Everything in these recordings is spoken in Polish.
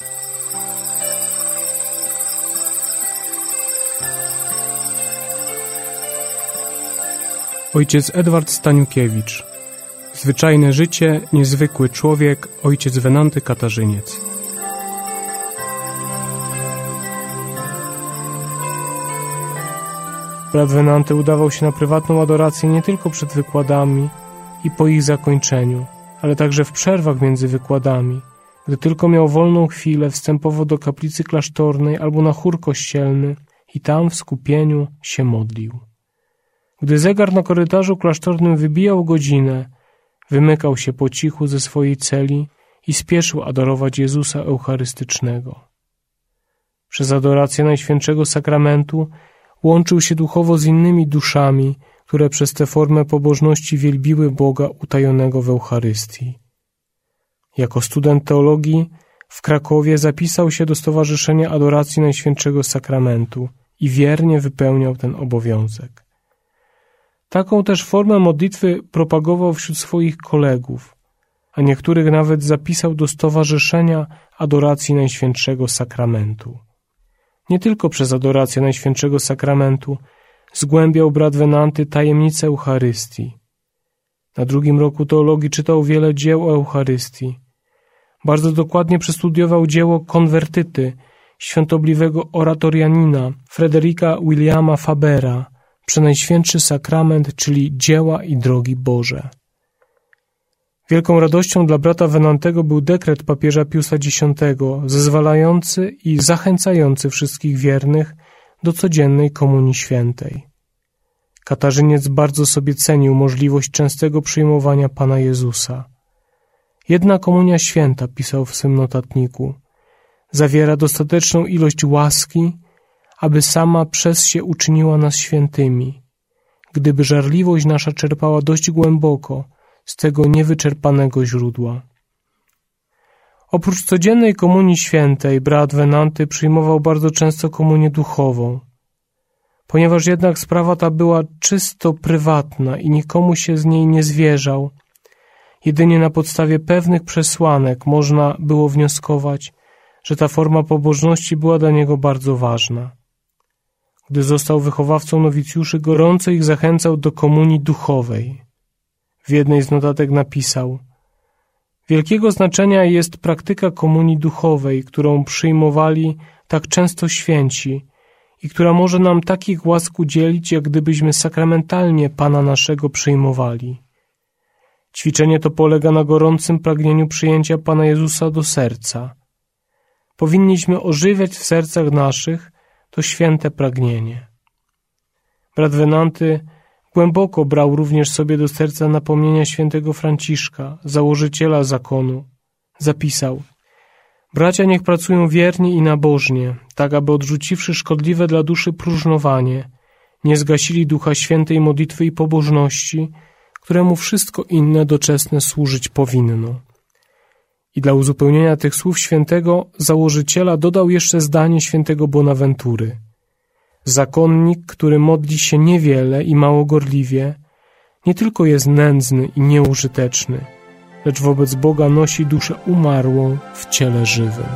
Ojciec Edward Staniukiewicz. Zwyczajne życie, niezwykły człowiek, ojciec Wenanty Katarzyniec. Brat Wenanty udawał się na prywatną adorację nie tylko przed wykładami i po ich zakończeniu, ale także w przerwach między wykładami. Gdy tylko miał wolną chwilę, wstępował do kaplicy klasztornej albo na chór kościelny i tam w skupieniu się modlił. Gdy zegar na korytarzu klasztornym wybijał godzinę, wymykał się po cichu ze swojej celi i spieszył adorować Jezusa Eucharystycznego. Przez adorację Najświętszego Sakramentu łączył się duchowo z innymi duszami, które przez tę formę pobożności wielbiły Boga utajonego w Eucharystii. Jako student teologii w Krakowie zapisał się do Stowarzyszenia Adoracji Najświętszego Sakramentu i wiernie wypełniał ten obowiązek. Taką też formę modlitwy propagował wśród swoich kolegów, a niektórych nawet zapisał do Stowarzyszenia Adoracji Najświętszego Sakramentu. Nie tylko przez adorację Najświętszego Sakramentu zgłębiał brat Wenanty tajemnicę Eucharystii. Na drugim roku teologii czytał wiele dzieł o Eucharystii. Bardzo dokładnie przestudiował dzieło Konwertyty świętobliwego oratorianina Fryderyka Williama Fabera, Przenajświętszy Sakrament, czyli dzieła i drogi Boże. Wielką radością dla brata Wenantego był dekret papieża Piusa X, zezwalający i zachęcający wszystkich wiernych do codziennej Komunii Świętej. Katarzyniec bardzo sobie cenił możliwość częstego przyjmowania Pana Jezusa. Jedna Komunia Święta, pisał w swym notatniku, zawiera dostateczną ilość łaski, aby sama przez się uczyniła nas świętymi, gdyby żarliwość nasza czerpała dość głęboko z tego niewyczerpanego źródła. Oprócz codziennej Komunii Świętej brat Wenanty przyjmował bardzo często komunię duchową. Ponieważ jednak sprawa ta była czysto prywatna i nikomu się z niej nie zwierzał, jedynie na podstawie pewnych przesłanek można było wnioskować, że ta forma pobożności była dla niego bardzo ważna. Gdy został wychowawcą nowicjuszy, gorąco ich zachęcał do komunii duchowej. W jednej z notatek napisał: wielkiego znaczenia jest praktyka komunii duchowej, którą przyjmowali tak często święci i która może nam takich łask udzielić, jak gdybyśmy sakramentalnie Pana naszego przyjmowali. Ćwiczenie to polega na gorącym pragnieniu przyjęcia Pana Jezusa do serca. Powinniśmy ożywiać w sercach naszych to święte pragnienie. Brat Wenanty głęboko brał również sobie do serca napomnienia świętego Franciszka, założyciela zakonu. Zapisał: bracia niech pracują wiernie i nabożnie, tak aby odrzuciwszy szkodliwe dla duszy próżnowanie, nie zgasili ducha świętej modlitwy i pobożności, któremu wszystko inne doczesne służyć powinno. I dla uzupełnienia tych słów świętego założyciela dodał jeszcze zdanie świętego Bonaventury: zakonnik, który modli się niewiele i mało gorliwie, nie tylko jest nędzny i nieużyteczny, lecz wobec Boga nosi duszę umarłą w ciele żywym.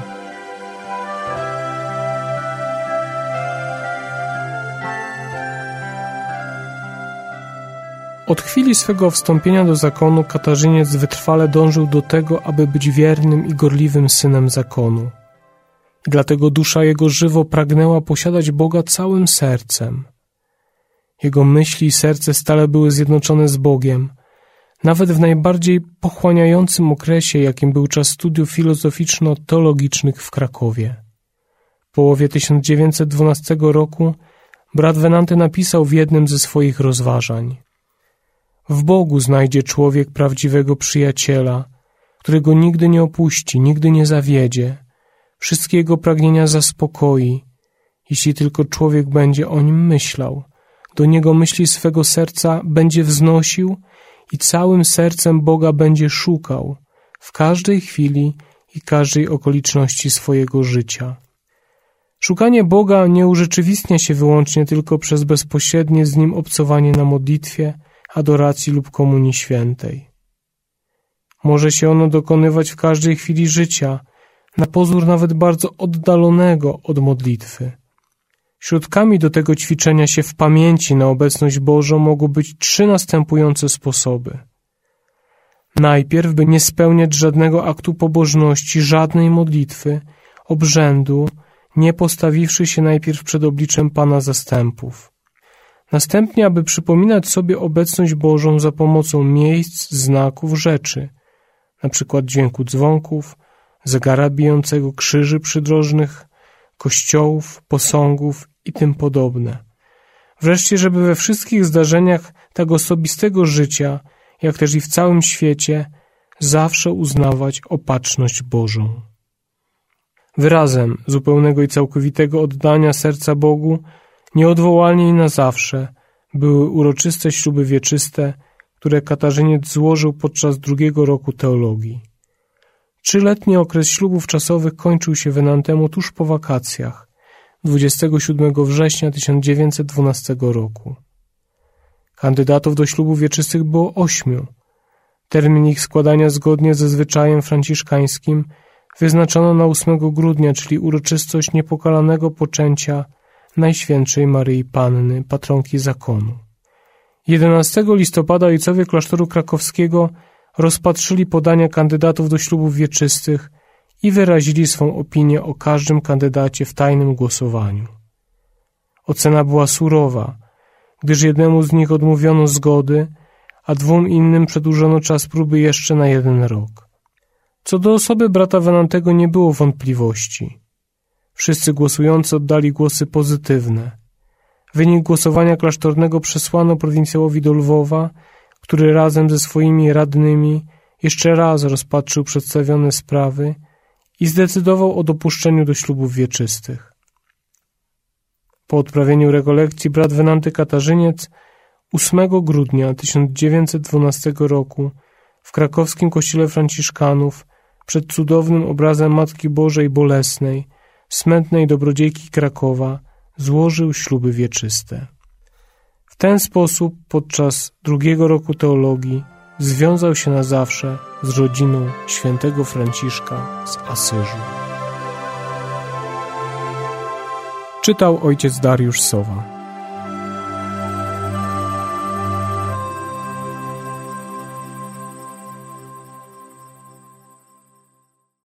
Od chwili swego wstąpienia do zakonu Katarzyniec wytrwale dążył do tego, aby być wiernym i gorliwym synem zakonu. I dlatego dusza jego żywo pragnęła posiadać Boga całym sercem. Jego myśli i serce stale były zjednoczone z Bogiem, nawet w najbardziej pochłaniającym okresie, jakim był czas studiów filozoficzno-teologicznych w Krakowie. W połowie 1912 roku brat Wenanty napisał w jednym ze swoich rozważań: w Bogu znajdzie człowiek prawdziwego przyjaciela, który go nigdy nie opuści, nigdy nie zawiedzie, wszystkie jego pragnienia zaspokoi, jeśli tylko człowiek będzie o nim myślał, do niego myśli swego serca będzie wznosił i całym sercem Boga będzie szukał w każdej chwili i każdej okoliczności swojego życia. Szukanie Boga nie urzeczywistnia się wyłącznie tylko przez bezpośrednie z Nim obcowanie na modlitwie, adoracji lub komunii świętej. Może się ono dokonywać w każdej chwili życia, na pozór nawet bardzo oddalonego od modlitwy. Środkami do tego ćwiczenia się w pamięci na obecność Bożą mogą być 3 następujące sposoby. Najpierw, by nie spełniać żadnego aktu pobożności, żadnej modlitwy, obrzędu, nie postawiwszy się najpierw przed obliczem Pana zastępów. Następnie, aby przypominać sobie obecność Bożą za pomocą miejsc, znaków, rzeczy, na przykład dźwięku dzwonków, zegara bijącego, krzyży przydrożnych, kościołów, posągów i tym podobne. Wreszcie, żeby we wszystkich zdarzeniach tak osobistego życia, jak też i w całym świecie, zawsze uznawać opatrzność Bożą. Wyrazem zupełnego i całkowitego oddania serca Bogu nieodwołalnie i na zawsze były uroczyste śluby wieczyste, które Katarzyniec złożył podczas 2. roku teologii. 3-letni okres ślubów czasowych kończył się Wenantemu tuż po wakacjach, 27 września 1912 roku. Kandydatów do ślubów wieczystych było 8. Termin ich składania zgodnie ze zwyczajem franciszkańskim wyznaczono na 8 grudnia, czyli uroczystość niepokalanego poczęcia Najświętszej Maryi Panny, patronki zakonu. 11 listopada ojcowie klasztoru krakowskiego rozpatrzyli podania kandydatów do ślubów wieczystych i wyrazili swą opinię o każdym kandydacie w tajnym głosowaniu. Ocena była surowa, gdyż jednemu z nich odmówiono zgody, a 2 innym przedłużono czas próby jeszcze na 1 rok. Co do osoby brata Wenantego nie było wątpliwości. Wszyscy głosujący oddali głosy pozytywne. Wynik głosowania klasztornego przesłano prowincjałowi do Lwowa, który razem ze swoimi radnymi jeszcze raz rozpatrzył przedstawione sprawy i zdecydował o dopuszczeniu do ślubów wieczystych. Po odprawieniu rekolekcji brat Wenanty Katarzyniec 8 grudnia 1912 roku w krakowskim kościele franciszkanów przed cudownym obrazem Matki Bożej Bolesnej, smętnej dobrodziejki Krakowa, złożył śluby wieczyste. W ten sposób podczas 2. roku teologii związał się na zawsze z rodziną świętego Franciszka z Asyżu. Czytał ojciec Dariusz Sowa.